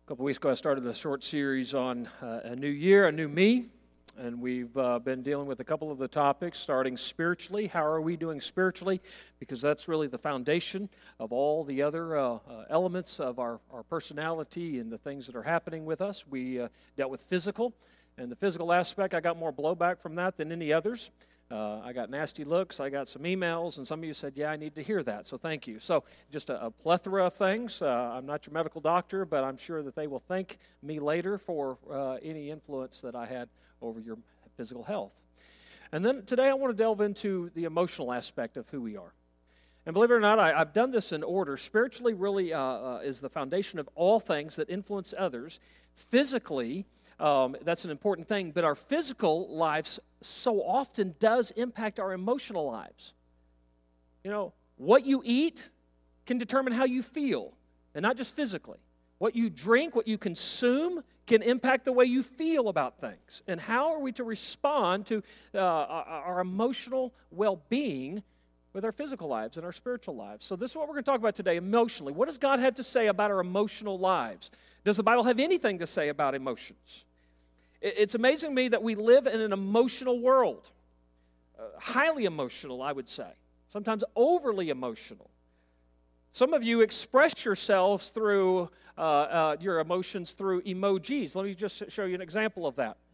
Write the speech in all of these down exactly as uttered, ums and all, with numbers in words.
A couple weeks ago, I started a short series on uh, a new year, a new me, and we've uh, been dealing with a couple of the topics, starting spiritually. How are we doing spiritually? Because that's really the foundation of all the other uh, uh, elements of our, our personality and the things that are happening with us. We uh, dealt with physical, and the physical aspect, I got more blowback from that than any others. Uh, I got nasty looks, I got some emails, and some of you said, yeah, I need to hear that, so thank you. So just a, a plethora of things. Uh, I'm not your medical doctor, but I'm sure that they will thank me later for uh, any influence that I had over your physical health. And then today I want to delve into the emotional aspect of who we are. And believe it or not, I, I've done this in order. Spiritually really uh, uh, is the foundation of all things that influence others. Physically, Um, that's an important thing, but our physical lives so often does impact our emotional lives. You know, what you eat can determine how you feel, and not just physically. What you drink, what you consume can impact the way you feel about things. And how are we to respond to uh, our emotional well-being with our physical lives and our spiritual lives? So this is what we're going to talk about today, emotionally. What does God have to say about our emotional lives? Does the Bible have anything to say about emotions? It's amazing to me that we live in an emotional world, uh, highly emotional, I would say, sometimes overly emotional. Some of you express yourselves through uh, uh, your emotions through emojis. Let me just show you an example of that.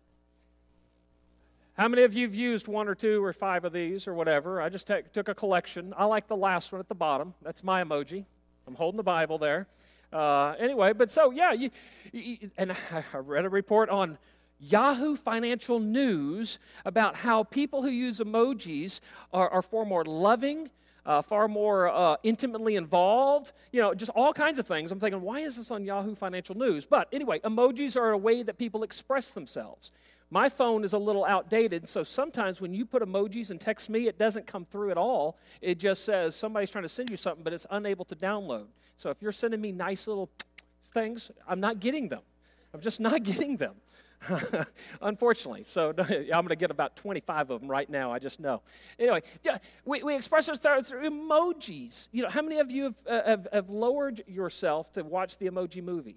How many of you have used one or two or five of these or whatever? I just t- took a collection. I like the last one at the bottom. That's my emoji. I'm holding the Bible there. Uh, anyway, but so, yeah, you, you, and I read a report on Yahoo Financial News about how people who use emojis are, are far more loving, uh, far more uh, intimately involved, you know, just all kinds of things. I'm thinking, why is this on Yahoo Financial News? But anyway, emojis are a way that people express themselves. My phone is a little outdated, so sometimes when you put emojis and text me, it doesn't come through at all. It just says somebody's trying to send you something, but it's unable to download. So if you're sending me nice little things, I'm not getting them. I'm just not getting them. Unfortunately. So I'm going to get about twenty-five of them right now, I just know. Anyway, yeah, we, we express ourselves through emojis. You know, how many of you have, uh, have, have lowered yourself to watch the Emoji Movie?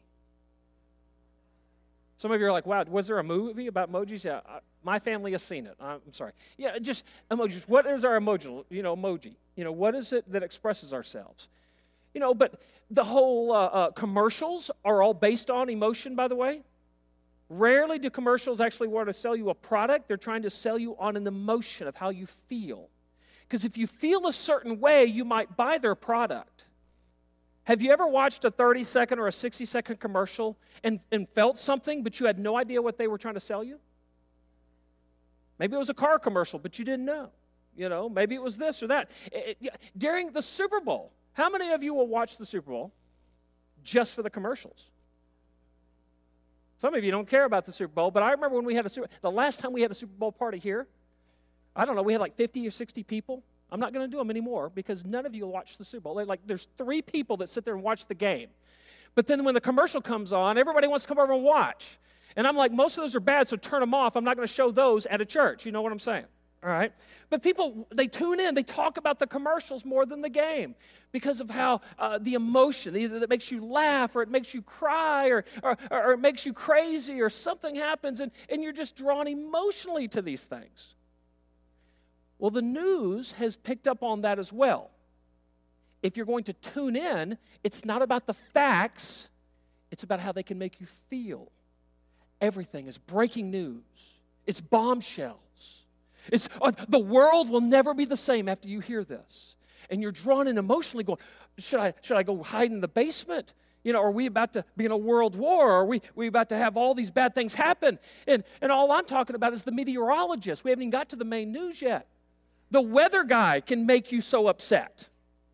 Some of you are like, wow, was there a movie about emojis? Yeah, I, my family has seen it. I'm sorry. Yeah, just emojis. What is our emoji? You know, emoji. You know, what is it that expresses ourselves? You know, but the whole uh, uh, commercials are all based on emotion, by the way. Rarely do commercials actually want to sell you a product. They're trying to sell you on an emotion of how you feel. Because if you feel a certain way, you might buy their product. Have you ever watched a thirty-second or a sixty-second commercial and, and felt something, but you had no idea what they were trying to sell you? Maybe it was a car commercial, but you didn't know. You know, maybe it was this or that. It, it, during the Super Bowl, how many of you will watch the Super Bowl just for the commercials? Some of you don't care about the Super Bowl, but I remember when we had a Super the last time we had a Super Bowl party here, I don't know, we had like fifty or sixty people. I'm not going to do them anymore because none of you watch the Super Bowl. Like, there's three people that sit there and watch the game. But then when the commercial comes on, everybody wants to come over and watch. And I'm like, most of those are bad, so turn them off. I'm not going to show those at a church. You know what I'm saying? All right? But people, they tune in. They talk about the commercials more than the game because of how uh, the emotion, either that makes you laugh or it makes you cry or, or, or it makes you crazy or something happens and, and you're just drawn emotionally to these things. Well, the news has picked up on that as well. If you're going to tune in, it's not about the facts. It's about how they can make you feel. Everything is breaking news. It's bombshells. It's, uh, the world will never be the same after you hear this. And you're drawn in emotionally going, should I, should I go hide in the basement? You know, are we about to be in a world war? Are we, we about to have all these bad things happen? And, and all I'm talking about is the meteorologist. We haven't even got to the main news yet. The weather guy can make you so upset.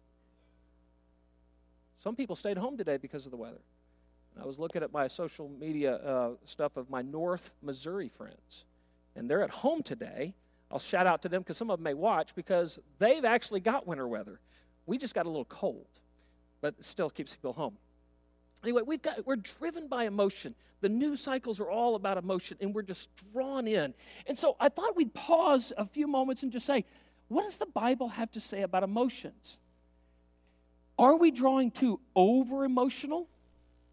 Some people stayed home today because of the weather. I was looking at my social media uh, stuff of my North Missouri friends. And they're at home today. I'll shout out to them because some of them may watch because they've actually got winter weather. We just got a little cold, but it still keeps people home. Anyway, we've got, we're driven by emotion. The news cycles are all about emotion, and we're just drawn in. And so I thought we'd pause a few moments and just say, what does the Bible have to say about emotions? Are we drawing too over-emotional?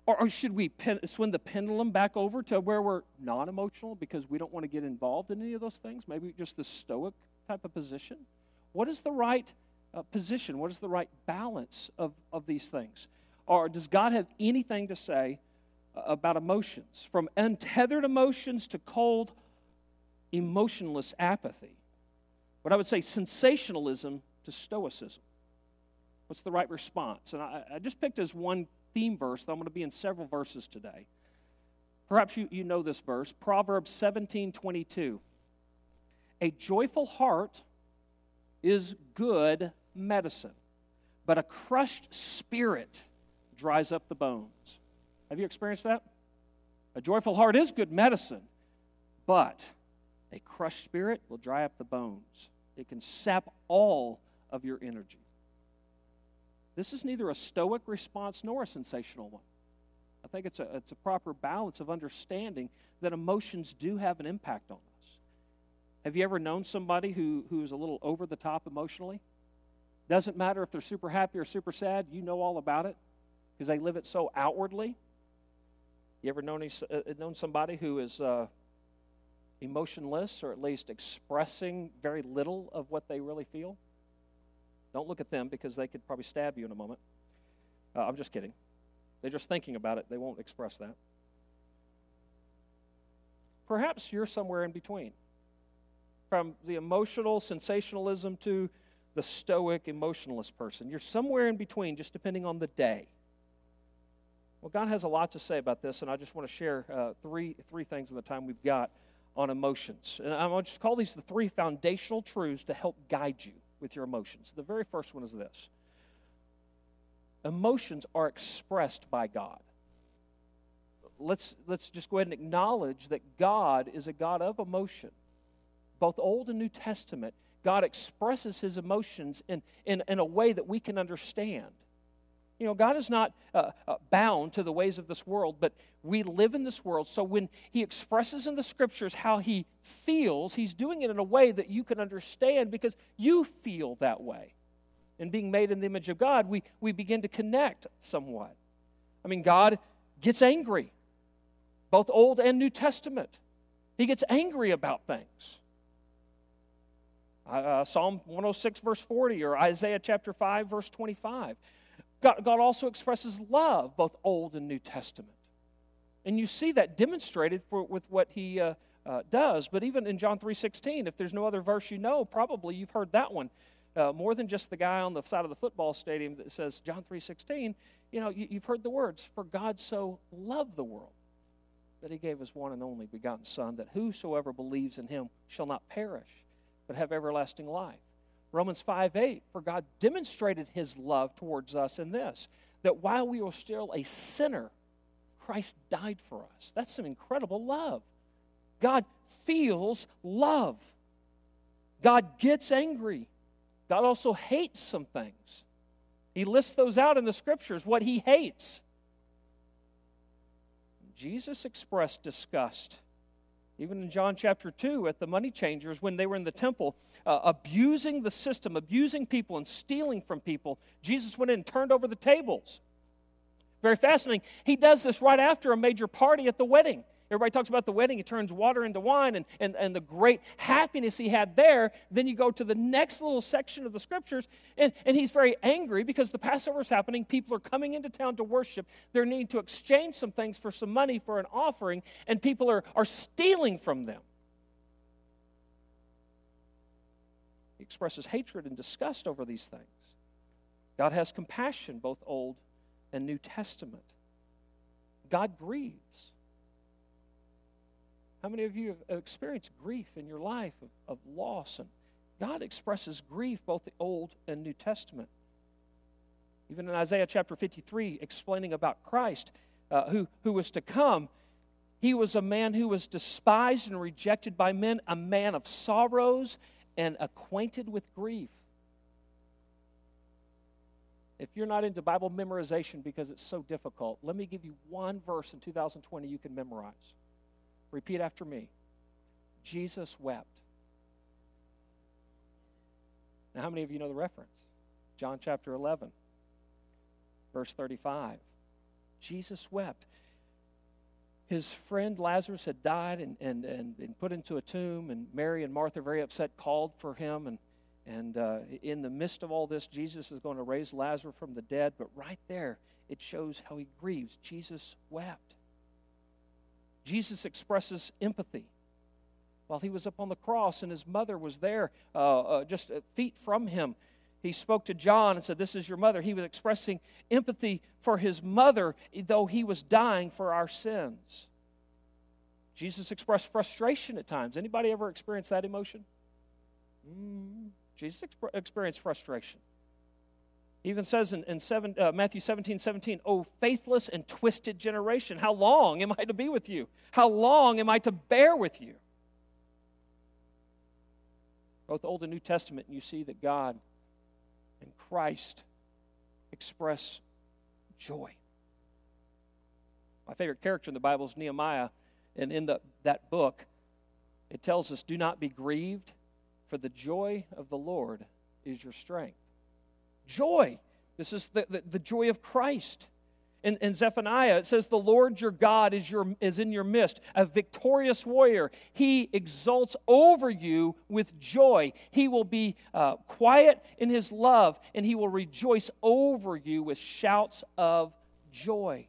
Or, or should we pen, swing the pendulum back over to where we're non-emotional because we don't want to get involved in any of those things? Maybe just the stoic type of position? What is the right uh, position? What is the right balance of, of these things? Or does God have anything to say uh, about emotions? From untethered emotions to cold, emotionless apathy. What I would say, sensationalism to stoicism. What's the right response? And I, I just picked as one theme verse, though I'm going to be in several verses today. Perhaps you, you know this verse, Proverbs seventeen twenty-two. A joyful heart is good medicine, but a crushed spirit dries up the bones. Have you experienced that? A joyful heart is good medicine, but a crushed spirit will dry up the bones. It can sap all of your energy. This is neither a stoic response nor a sensational one. I think it's a, it's a proper balance of understanding that emotions do have an impact on us. Have you ever known somebody who, who's a little over the top emotionally? Doesn't matter if they're super happy or super sad, you know all about it because they live it so outwardly. You ever known, any, uh, known somebody who is uh, emotionless or at least expressing very little of what they really feel? Don't look at them because they could probably stab you in a moment. Uh, I'm just kidding. They're just thinking about it. They won't express that. Perhaps you're somewhere in between. From the emotional sensationalism to the stoic emotionless person. You're somewhere in between, just depending on the day. Well, God has a lot to say about this, and I just want to share uh, three, three things in the time we've got on emotions. And I'm going to just call these the three foundational truths to help guide you with your emotions. The very first one is this. Emotions are expressed by God. Let's, let's just go ahead and acknowledge that God is a God of emotion. Both Old and New Testament, God expresses his emotions in, in, in a way that we can understand. You know, God is not uh, uh, bound to the ways of this world, but we live in this world. So when he expresses in the Scriptures how he feels, he's doing it in a way that you can understand because you feel that way. And being made in the image of God, we, we begin to connect somewhat. I mean, God gets angry, both Old and New Testament. He gets angry about things. Uh, Psalm one oh six, verse forty, or Isaiah chapter five, verse twenty-five. God, God also expresses love, both Old and New Testament. And you see that demonstrated for, with what he uh, uh, does. But even in John three sixteen, if there's no other verse you know, probably you've heard that one. Uh, more than just the guy on the side of the football stadium that says John three sixteen, you know, you, you've heard the words, for God so loved the world that he gave his one and only begotten Son, that whosoever believes in him shall not perish, but have everlasting life. Romans five eight, for God demonstrated his love towards us in this, that while we were still a sinner, Christ died for us. That's some incredible love. God feels love. God gets angry. God also hates some things. He lists those out in the Scriptures, what he hates. Jesus expressed disgust. Even in John chapter two, at the money changers, when they were in the temple, uh, abusing the system, abusing people and stealing from people, Jesus went in and turned over the tables. Very fascinating. He does this right after a major party at the wedding. Everybody talks about the wedding. He turns water into wine and, and, and the great happiness he had there. Then you go to the next little section of the Scriptures, and, and he's very angry because the Passover is happening. People are coming into town to worship. They're needing to exchange some things for some money for an offering, and people are, are stealing from them. He expresses hatred and disgust over these things. God has compassion, both Old and New Testament. God grieves. How many of you have experienced grief in your life of, of loss? And God expresses grief both the Old and New Testament. Even in Isaiah chapter fifty-three, explaining about Christ, uh, who, who was to come, he was a man who was despised and rejected by men, a man of sorrows and acquainted with grief. If you're not into Bible memorization because it's so difficult, let me give you one verse in two thousand twenty you can memorize. Repeat after me. Jesus wept. Now, how many of you know the reference? John chapter eleven, verse thirty-five. Jesus wept. His friend Lazarus had died and, and, and been put into a tomb, and Mary and Martha, very upset, called for him. And, and uh, in the midst of all this, Jesus is going to raise Lazarus from the dead. But right there, it shows how he grieves. Jesus wept. Jesus expresses empathy. While he was up on the cross and his mother was there uh, uh, just feet from him, he spoke to John and said, "This is your mother." He was expressing empathy for his mother, though he was dying for our sins. Jesus expressed frustration at times. Anybody ever experienced that emotion? Mm, Jesus exp- experienced frustration. He even says in, in seven, uh, Matthew seventeen seventeen, "Oh, faithless and twisted generation, how long am I to be with you? How long am I to bear with you?" Both Old and New Testament, you see that God and Christ express joy. My favorite character in the Bible is Nehemiah, and in the, that book, it tells us, "Do not be grieved, for the joy of the Lord is your strength." Joy. This is the, the, the joy of Christ. In, in Zephaniah, it says, "The Lord your God is, your, is in your midst, a victorious warrior. He exults over you with joy. He will be uh, quiet in his love, and he will rejoice over you with shouts of joy."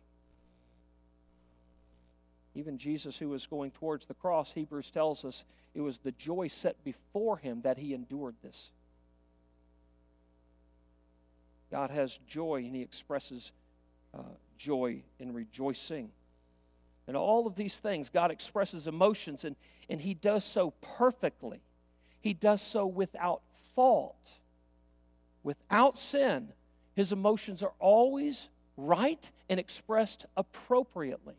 Even Jesus, who was going towards the cross, Hebrews tells us it was the joy set before him that he endured this. God has joy, and he expresses Uh, joy and rejoicing. And all of these things, God expresses emotions, and, and he does so perfectly. He does so without fault, without sin. His emotions are always right and expressed appropriately.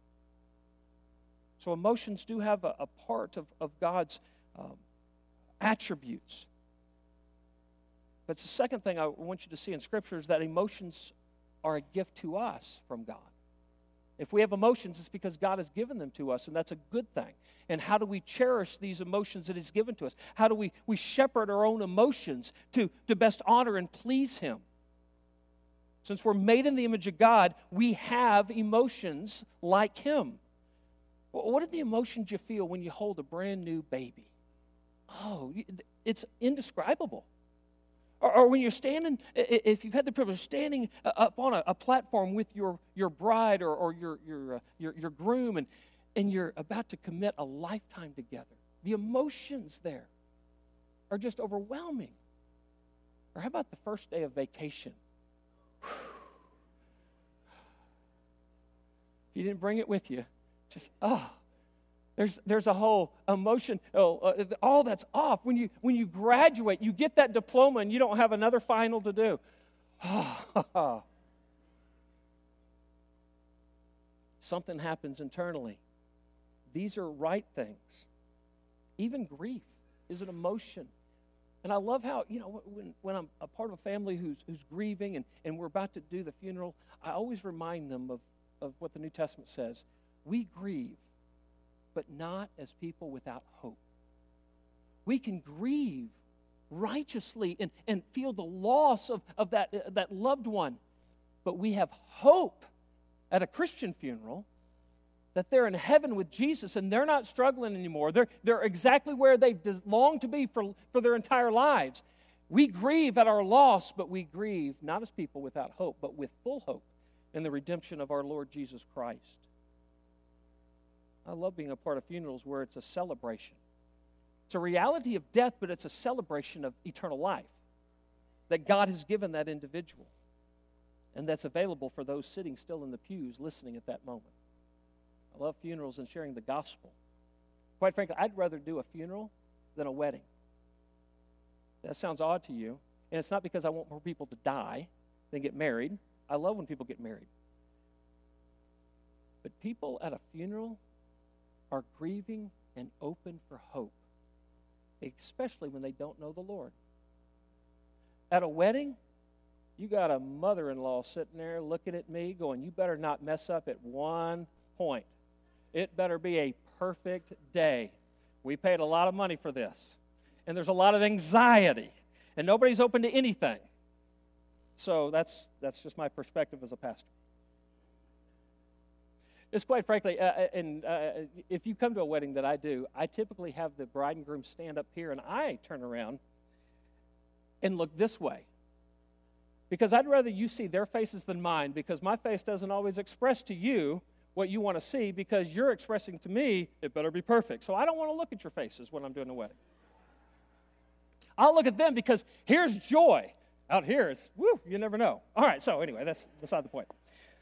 So emotions do have a, a part of, of God's um, attributes. But the second thing I want you to see in Scripture is that emotions are a gift to us from God. If we have emotions, it's because God has given them to us, and that's a good thing. And how do we cherish these emotions that he's given to us? How do we, we shepherd our own emotions to, to best honor and please him? Since we're made in the image of God, we have emotions like him. What are the emotions you feel when you hold a brand new baby? Oh, it's indescribable. Or, or when you're standing, if you've had the privilege of standing up on a, a platform with your, your bride or, or your, your, uh, your, your groom, and, and you're about to commit a lifetime together, the emotions there are just overwhelming. Or how about the first day of vacation? Whew. If you didn't bring it with you, just, oh. There's, there's a whole emotion, oh, uh, all that's off. When you, when you graduate, you get that diploma and you don't have another final to do. Something happens internally. These are right things. Even grief is an emotion. And I love how, you know, when, when I'm a part of a family who's, who's grieving and, and we're about to do the funeral, I always remind them of, of what the New Testament says. We grieve, but not as people without hope. We can grieve righteously and, and feel the loss of, of that, uh, that loved one, but we have hope at a Christian funeral that they're in heaven with Jesus and they're not struggling anymore. They're, they're exactly where they've longed to be for, for their entire lives. We grieve at our loss, but we grieve not as people without hope, but with full hope in the redemption of our Lord Jesus Christ. I love being a part of funerals where it's a celebration. It's a reality of death, but it's a celebration of eternal life that God has given that individual, and that's available for those sitting still in the pews listening at that moment. I love funerals and sharing the gospel. Quite frankly, I'd rather do a funeral than a wedding. That sounds odd to you, and it's not because I want more people to die than get married. I love when people get married. But people at a funeral are grieving and open for hope, especially when they don't know the Lord. At a wedding, you got a mother-in-law sitting there looking at me going, you better not mess up at one point. It better be a perfect day. We paid a lot of money for this, and there's a lot of anxiety, and nobody's open to anything. So that's that's just my perspective as a pastor. It's quite frankly, uh, and uh, if you come to a wedding that I do, I typically have the bride and groom stand up here, and I turn around and look this way. Because I'd rather you see their faces than mine, because my face doesn't always express to you what you want to see, because you're expressing to me, it better be perfect. So I don't want to look at your faces when I'm doing a wedding. I'll look at them because here's joy. Out here is, woo, you never know. All right, so anyway, that's beside the point.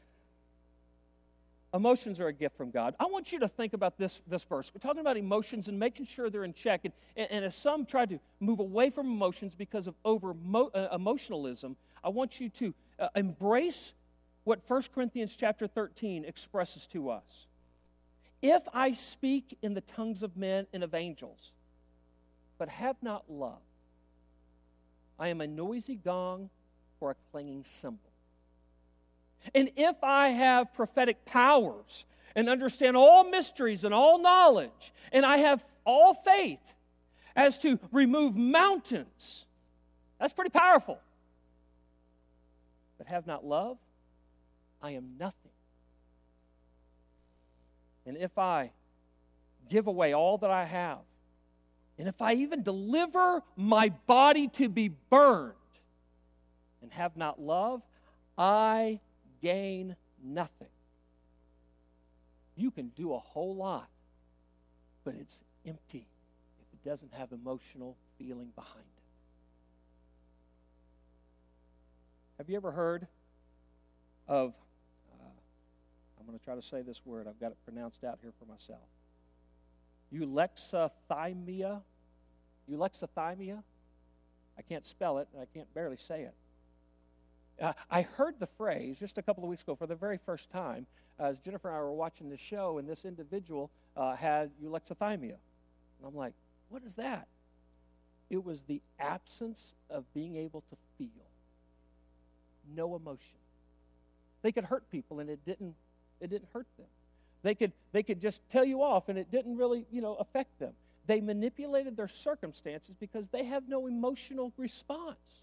Emotions are a gift from God. I want you to think about this, this verse. We're talking about emotions and making sure they're in check. And, and, and as some try to move away from emotions because of over mo, uh, emotionalism, I want you to uh, embrace what First Corinthians chapter thirteen expresses to us. If I speak in the tongues of men and of angels, but have not love, I am a noisy gong or a clanging cymbal. And if I have prophetic powers and understand all mysteries and all knowledge, and I have all faith as to remove mountains, that's pretty powerful. But have not love, I am nothing. And if I give away all that I have, and if I even deliver my body to be burned and have not love, I gain nothing. You can do a whole lot, but it's empty if it doesn't have emotional feeling behind it. Have you ever heard of, uh, I'm going to try to say this word, I've got it pronounced out here for myself. Eulexithymia. Eulexithymia. I can't spell it, and I can't barely say it. Uh, I heard the phrase just a couple of weeks ago for the very first time uh, as Jennifer and I were watching the show, and this individual uh, had eulexithymia. And I'm like, what is that? It was the absence of being able to feel. No emotion. They could hurt people, and it didn't, it didn't hurt them. They could, they could just tell you off, and it didn't really, you know, affect them. They manipulated their circumstances because they have no emotional response.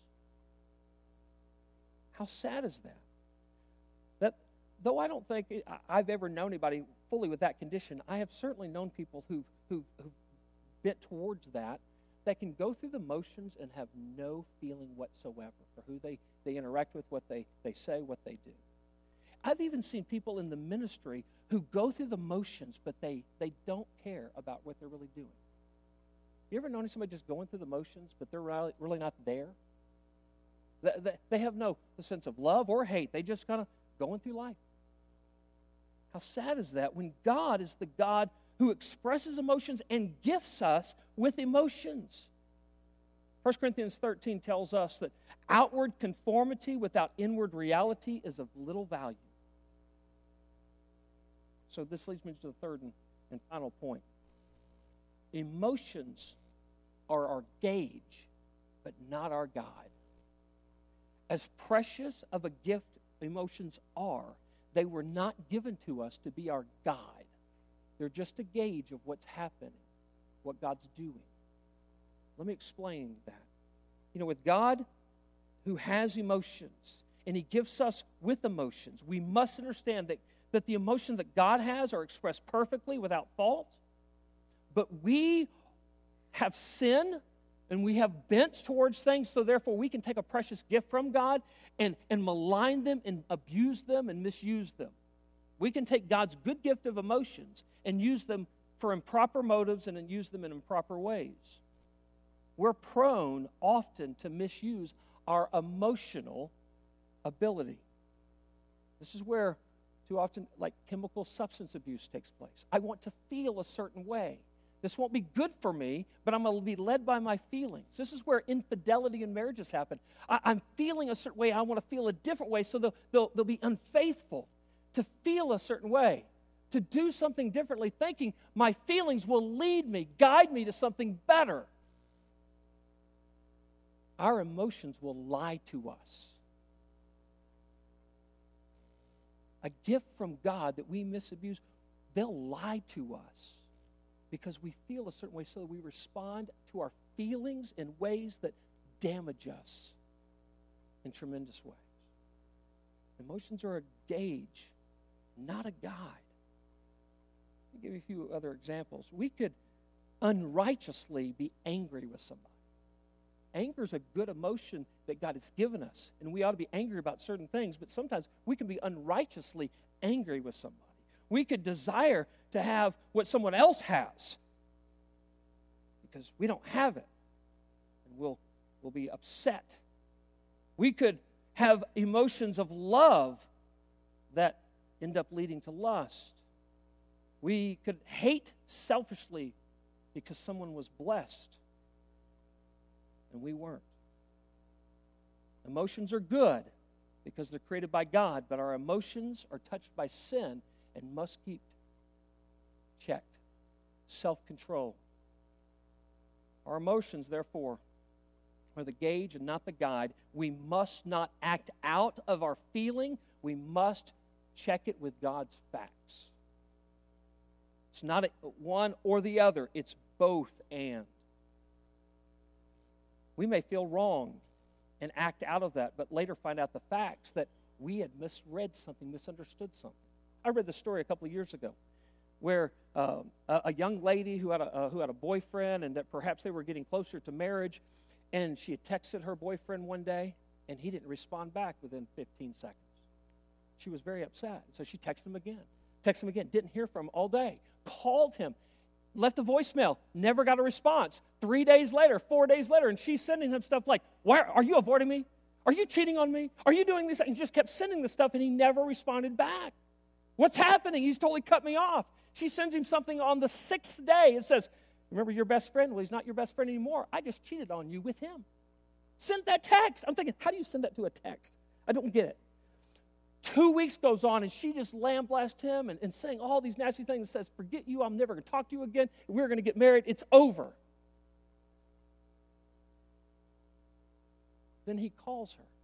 How sad is that? That, though I don't think I've ever known anybody fully with that condition, I have certainly known people who've, who've, who've bent towards that, that can go through the motions and have no feeling whatsoever for who they, they interact with, what they, they say, what they do. I've even seen people in the ministry who go through the motions, but they, they don't care about what they're really doing. You ever notice somebody just going through the motions, but they're really, really not there? They, they have no sense of love or hate. They just kind of going through life. How sad is that when God is the God who expresses emotions and gifts us with emotions? First Corinthians thirteen tells us that outward conformity without inward reality is of little value. So this leads me to the third and, and final point. Emotions are our gauge, but not our guide. As precious of a gift emotions are, they were not given to us to be our guide. They're just a gauge of what's happening, what God's doing. Let me explain that. You know, with God who has emotions, and He gifts us with emotions, we must understand that, that the emotions that God has are expressed perfectly without fault, but we have sin, and we have bents towards things, so therefore we can take a precious gift from God and, and malign them and abuse them and misuse them. We can take God's good gift of emotions and use them for improper motives and then use them in improper ways. We're prone often to misuse our emotional ability. This is where too often like chemical substance abuse takes place. I want to feel a certain way. This won't be good for me, but I'm going to be led by my feelings. This is where infidelity in marriages happen. I, I'm feeling a certain way. I want to feel a different way, so they'll, they'll, they'll be unfaithful to feel a certain way, to do something differently, thinking my feelings will lead me, guide me to something better. Our emotions will lie to us. A gift from God that we misabuse, they'll lie to us because we feel a certain way, so that we respond to our feelings in ways that damage us in tremendous ways. Emotions are a gauge, not a guide. Let me give you a few other examples. We could unrighteously be angry with somebody. Anger is a good emotion that God has given us, and we ought to be angry about certain things, but sometimes we can be unrighteously angry with somebody. We could desire to have what someone else has because we don't have it, and we'll, we'll be upset. We could have emotions of love that end up leading to lust. We could hate selfishly because someone was blessed and we weren't. Emotions are good because they're created by God, but our emotions are touched by sin and must keep checked. Self-control. Our emotions, therefore, are the gauge and not the guide. We must not act out of our feeling. We must check it with God's facts. It's not one or the other. It's both and. We may feel wronged and act out of that, but later find out the facts that we had misread something, misunderstood something. I read the story a couple of years ago where um, a, a young lady who had a, uh, who had a boyfriend, and that perhaps they were getting closer to marriage, and she had texted her boyfriend one day, and he didn't respond back within fifteen seconds. She was very upset, so she texted him again. Texted him again, didn't hear from him all day. Called him, left a voicemail, never got a response. Three days later, four days later, and she's sending him stuff like, "Why are you avoiding me? Are you cheating on me? Are you doing this?" And just kept sending the stuff, and he never responded back. What's happening? He's totally cut me off. She sends him something on the sixth day. It says, "Remember your best friend? Well, he's not your best friend anymore. I just cheated on you with him." Sent that text. I'm thinking, how do you send that to a text? I don't get it. Two weeks goes on, and she just lamblasts him and, and saying all these nasty things and says, "Forget you. I'm never going to talk to you again. We're going to get married. It's over." Then he calls her.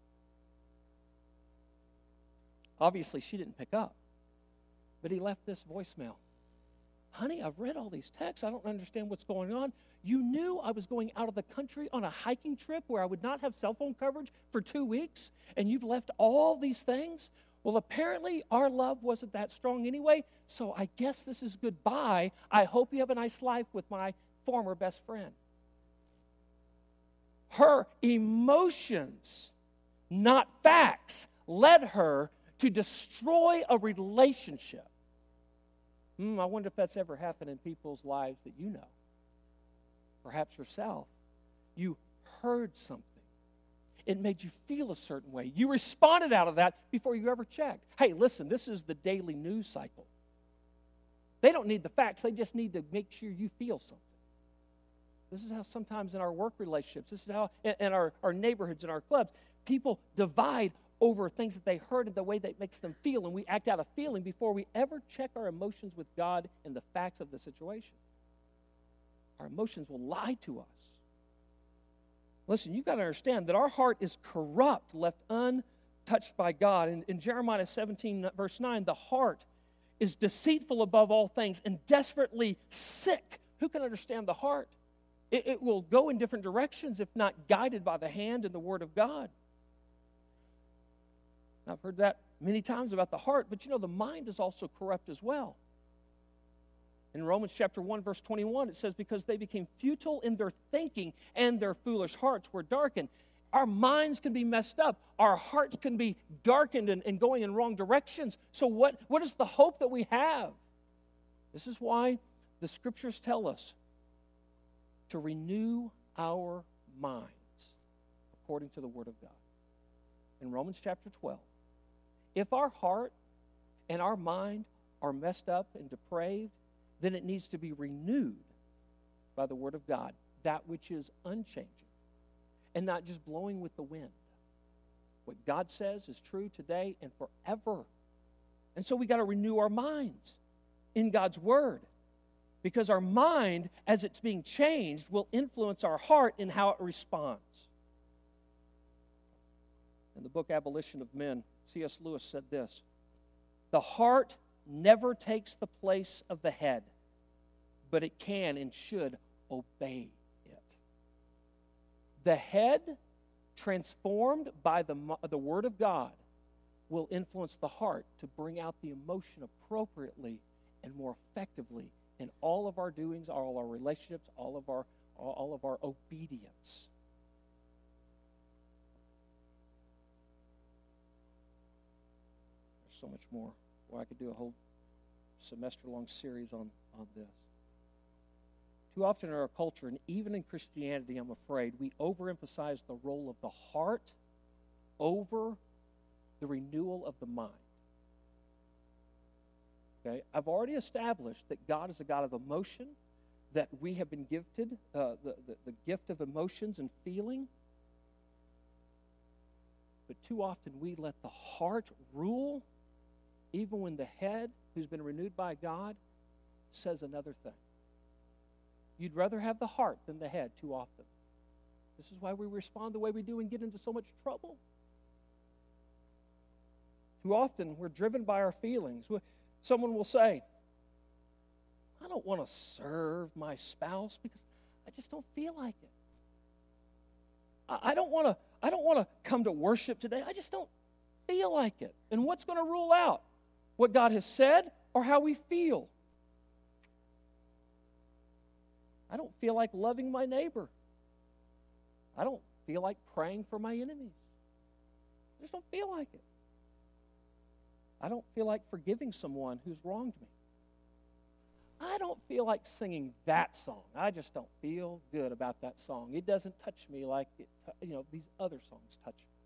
Obviously, she didn't pick up, but he left this voicemail. "Honey, I've read all these texts. I don't understand what's going on. You knew I was going out of the country on a hiking trip where I would not have cell phone coverage for two weeks, and you've left all these things? Well, apparently our love wasn't that strong anyway, so I guess this is goodbye. I hope you have a nice life with my former best friend." Her emotions, not facts, led her to destroy a relationship. Hmm, I wonder if that's ever happened in people's lives that you know. Perhaps yourself. You heard something. It made you feel a certain way. You responded out of that before you ever checked. Hey, listen, this is the daily news cycle. They don't need the facts. They just need to make sure you feel something. This is how sometimes in our work relationships, this is how in, in our, our neighborhoods, in our clubs, people divide over things that they heard and the way that makes them feel, and we act out of feeling before we ever check our emotions with God and the facts of the situation. Our emotions will lie to us. Listen, you've got to understand that our heart is corrupt, left untouched by God. In, in Jeremiah seventeen, verse nine, the heart is deceitful above all things and desperately sick. Who can understand the heart? It, it will go in different directions if not guided by the hand and the Word of God. I've heard that many times about the heart, but you know, the mind is also corrupt as well. In Romans chapter one, verse twenty-one, it says, "Because they became futile in their thinking and their foolish hearts were darkened." Our minds can be messed up. Our hearts can be darkened and, and going in wrong directions. So what, what is the hope that we have? This is why the Scriptures tell us to renew our minds according to the Word of God. In Romans chapter twelve, if our heart and our mind are messed up and depraved, then it needs to be renewed by the Word of God, that which is unchanging and not just blowing with the wind. What God says is true today and forever. And so we got to renew our minds in God's Word, because our mind, as it's being changed, will influence our heart in how it responds. In the book Abolition of Men, C S Lewis said this: "The heart never takes the place of the head, but it can and should obey it." The head, transformed by the, the Word of God, will influence the heart to bring out the emotion appropriately and more effectively in all of our doings, all our relationships, all of our all of our obedience. There's so much more. Well, I could do a whole semester-long series on, on this. Too often in our culture, and even in Christianity, I'm afraid, we overemphasize the role of the heart over the renewal of the mind. Okay? I've already established that God is a God of emotion, that we have been gifted uh, the, the, the gift of emotions and feeling. But too often we let the heart rule, even when the head, who's been renewed by God, says another thing. You'd rather have the heart than the head too often. This is why we respond the way we do and get into so much trouble. Too often we're driven by our feelings. Someone will say, I don't want to serve my spouse because I just don't feel like it. I don't want to I don't want to come to worship today. I just don't feel like it. And what's going to rule out? What God has said or how we feel? I don't feel like loving my neighbor. I don't feel like praying for my enemies. I just don't feel like it. I don't feel like forgiving someone who's wronged me. I don't feel like singing that song. I just don't feel good about that song. It doesn't touch me like it, you know, these other songs touch me.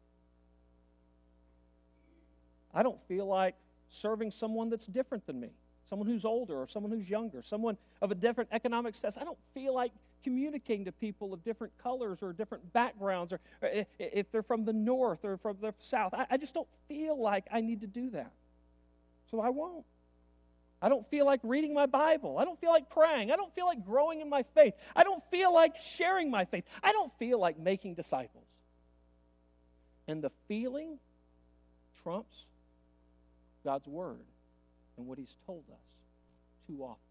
I don't feel like serving someone that's different than me, someone who's older or someone who's younger, someone of a different economic status. I don't feel like communicating to people of different colors or different backgrounds, or, or if they're from the north or from the south. I, I just don't feel like I need to do that. So I won't. I don't feel like reading my Bible. I don't feel like praying. I don't feel like growing in my faith. I don't feel like sharing my faith. I don't feel like making disciples. And the feeling trumps God's word and what he's told us too often.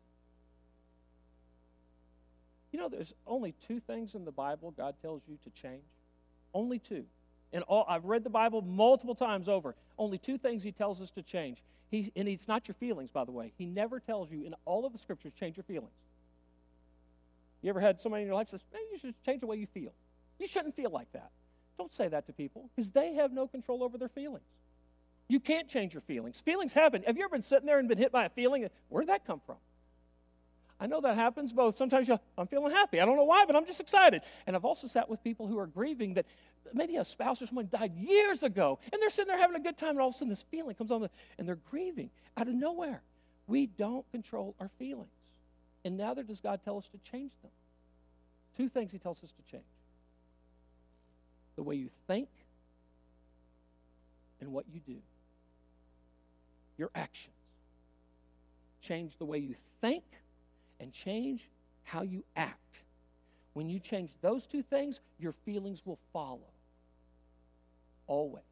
You know, there's only two things in the Bible God tells you to change. Only two. And all, I've read the Bible multiple times over. Only two things he tells us to change. He, and it's not your feelings, by the way. He never tells you in all of the scriptures, change your feelings. You ever had somebody in your life say, hey, you should change the way you feel. You shouldn't feel like that. Don't say that to people, because they have no control over their feelings. You can't change your feelings. Feelings happen. Have you ever been sitting there and been hit by a feeling? Where did that come from? I know that happens both. Sometimes you I'm feeling happy. I don't know why, but I'm just excited. And I've also sat with people who are grieving that maybe a spouse or someone died years ago, and they're sitting there having a good time, and all of a sudden this feeling comes on, the, and they're grieving out of nowhere. We don't control our feelings. And neither does God tell us to change them. Two things he tells us to change. The way you think and what you do. Your actions. Change the way you think and change how you act. When you change those two things, your feelings will follow. Always.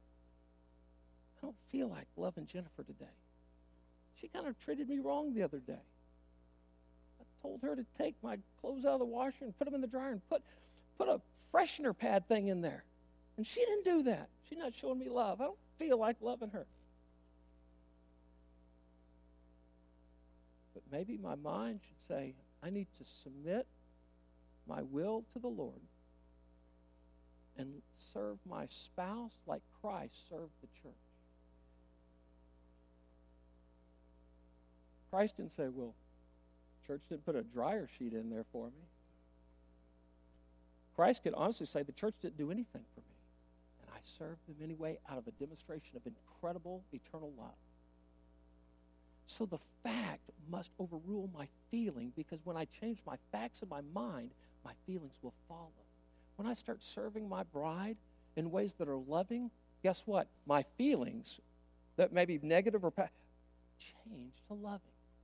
I don't feel like loving Jennifer today. She kind of treated me wrong the other day. I told her to take my clothes out of the washer and put them in the dryer and put, put a freshener pad thing in there. And she didn't do that. She's not showing me love. I don't feel like loving her. But maybe my mind should say, I need to submit my will to the Lord and serve my spouse like Christ served the church. Christ didn't say, well, church didn't put a dryer sheet in there for me. Christ could honestly say the church didn't do anything for me. And I served them anyway out of a demonstration of incredible eternal love. So the fact must overrule my feeling, because when I change my facts in my mind, my feelings will follow. When I start serving my bride in ways that are loving, guess what? My feelings that may be negative or pa- change to loving.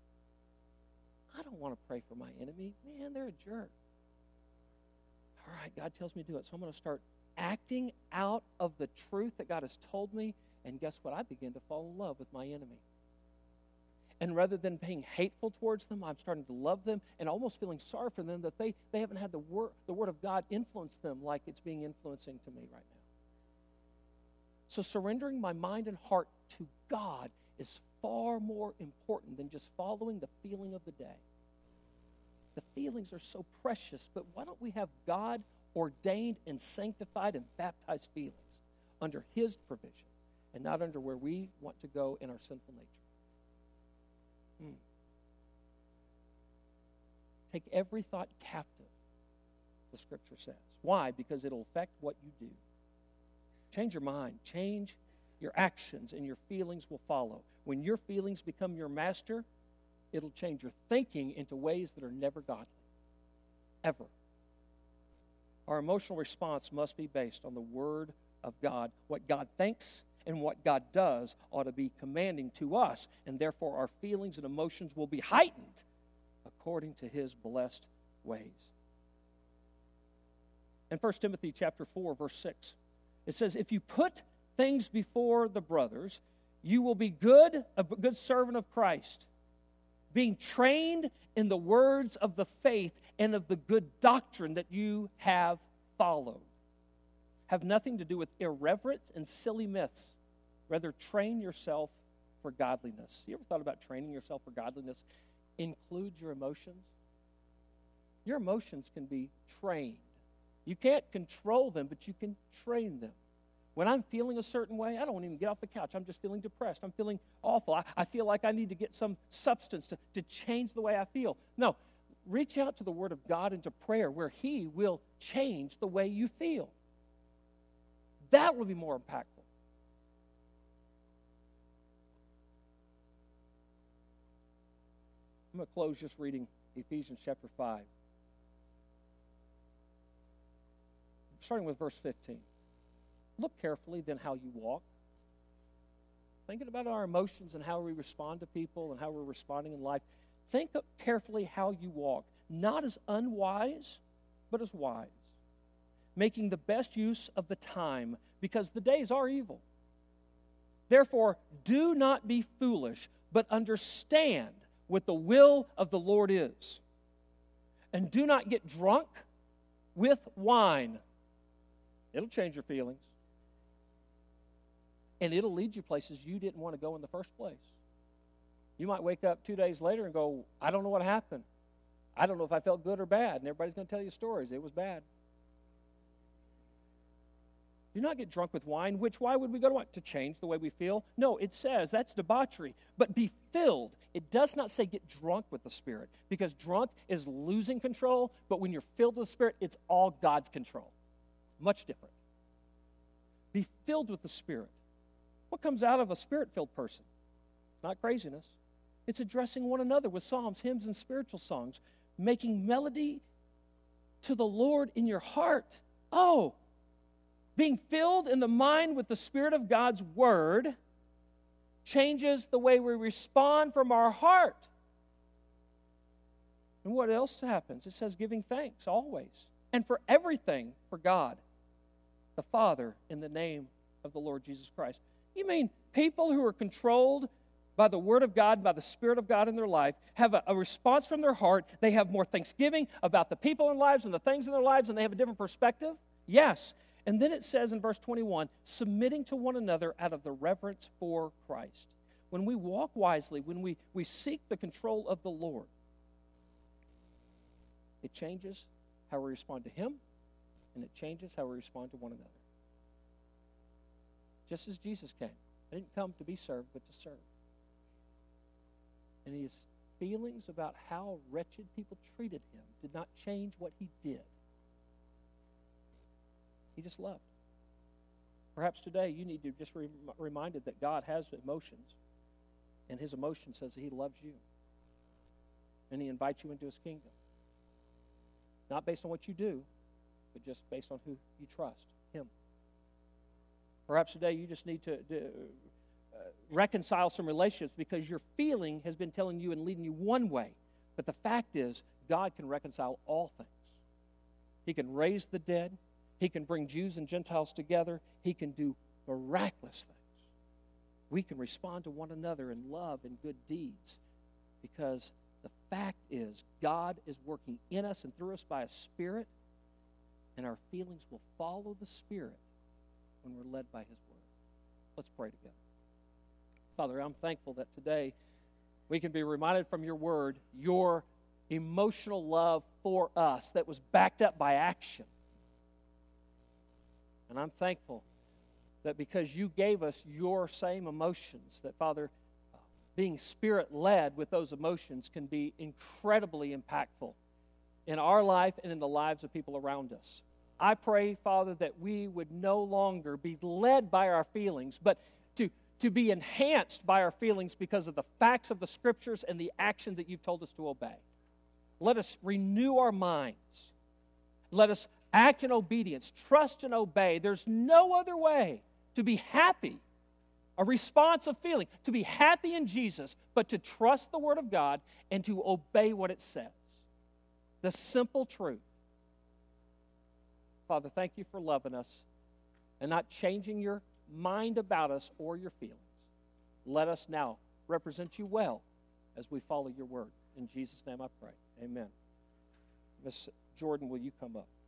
I don't want to pray for my enemy. Man, they're a jerk. All right, God tells me to do it, so I'm going to start acting out of the truth that God has told me, and guess what? I begin to fall in love with my enemy. And rather than being hateful towards them, I'm starting to love them and almost feeling sorry for them that they, they haven't had the word, the word of God influence them like it's being influencing to me right now. So surrendering my mind and heart to God is far more important than just following the feeling of the day. The feelings are so precious, but why don't we have God ordained and sanctified and baptized feelings under His provision and not under where we want to go in our sinful nature? Hmm. Take every thought captive, the Scripture says. Why? Because it'll affect what you do. Change your mind. Change your actions, and your feelings will follow. When your feelings become your master, it'll change your thinking into ways that are never godly. Ever. Our emotional response must be based on the Word of God. What God thinks and what God does ought to be commanding to us, and therefore our feelings and emotions will be heightened according to His blessed ways. In First Timothy chapter four, verse six, it says, if you put things before the brothers, you will be good, a good servant of Christ, being trained in the words of the faith and of the good doctrine that you have followed. Have nothing to do with irreverent and silly myths. Rather, train yourself for godliness. You ever thought about training yourself for godliness? Include your emotions. Your emotions can be trained. You can't control them, but you can train them. When I'm feeling a certain way, I don't want to even get off the couch. I'm just feeling depressed. I'm feeling awful. I, I feel like I need to get some substance to, to change the way I feel. No, reach out to the Word of God and to prayer where He will change the way you feel. That will be more impactful. I'm going to close just reading Ephesians chapter five. Starting with verse fifteen. Look carefully then how you walk. Thinking about our emotions and how we respond to people and how we're responding in life. Think carefully how you walk, not as unwise, but as wise, making the best use of the time, because the days are evil. Therefore, do not be foolish, but understand what the will of the Lord is. And do not get drunk with wine. It'll change your feelings. And it'll lead you places you didn't want to go in the first place. You might wake up two days later and go, I don't know what happened. I don't know if I felt good or bad. And everybody's going to tell you stories. It was bad. Do not get drunk with wine, which why would we go to wine? To change the way we feel? No, it says that's debauchery. But be filled. It does not say get drunk with the Spirit, because drunk is losing control, but when you're filled with the Spirit, it's all God's control. Much different. Be filled with the Spirit. What comes out of a Spirit-filled person? It's not craziness. It's addressing one another with psalms, hymns, and spiritual songs, making melody to the Lord in your heart. Oh, being filled in the mind with the Spirit of God's Word changes the way we respond from our heart. And what else happens? It says giving thanks always and for everything for God, the Father, in the name of the Lord Jesus Christ. You mean people who are controlled by the Word of God, by the Spirit of God in their life, have a, a response from their heart. They have more thanksgiving about the people in their lives and the things in their lives, and they have a different perspective? Yes. And then it says in verse twenty-one, submitting to one another out of the reverence for Christ. When we walk wisely, when we, we seek the control of the Lord, it changes how we respond to Him, and it changes how we respond to one another. Just as Jesus came. He didn't come to be served, but to serve. And his feelings about how wretched people treated him did not change what he did. He just loved. Perhaps today you need to just be reminded that God has emotions, and his emotion says that he loves you. And he invites you into his kingdom. Not based on what you do, but just based on who you trust, him. Perhaps today you just need to, to uh, reconcile some relationships because your feeling has been telling you and leading you one way. But the fact is, God can reconcile all things. He can raise the dead. He can bring Jews and Gentiles together. He can do miraculous things. We can respond to one another in love and good deeds because the fact is, God is working in us and through us by a Spirit, and our feelings will follow the Spirit when we're led by his Word. Let's pray together. Father, I'm thankful that today we can be reminded from your word, your emotional love for us that was backed up by action. And I'm thankful that because you gave us your same emotions, that, Father, being Spirit-led with those emotions can be incredibly impactful in our life and in the lives of people around us. I pray, Father, that we would no longer be led by our feelings, but to, to be enhanced by our feelings because of the facts of the Scriptures and the action that you've told us to obey. Let us renew our minds. Let us act in obedience, trust and obey. There's no other way to be happy, a responsive feeling, to be happy in Jesus, but to trust the Word of God and to obey what it says. The simple truth. Father, thank you for loving us and not changing your mind about us or your feelings. Let us now represent you well as we follow your word. In Jesus' name I pray. Amen. Miss Jordan, will you come up?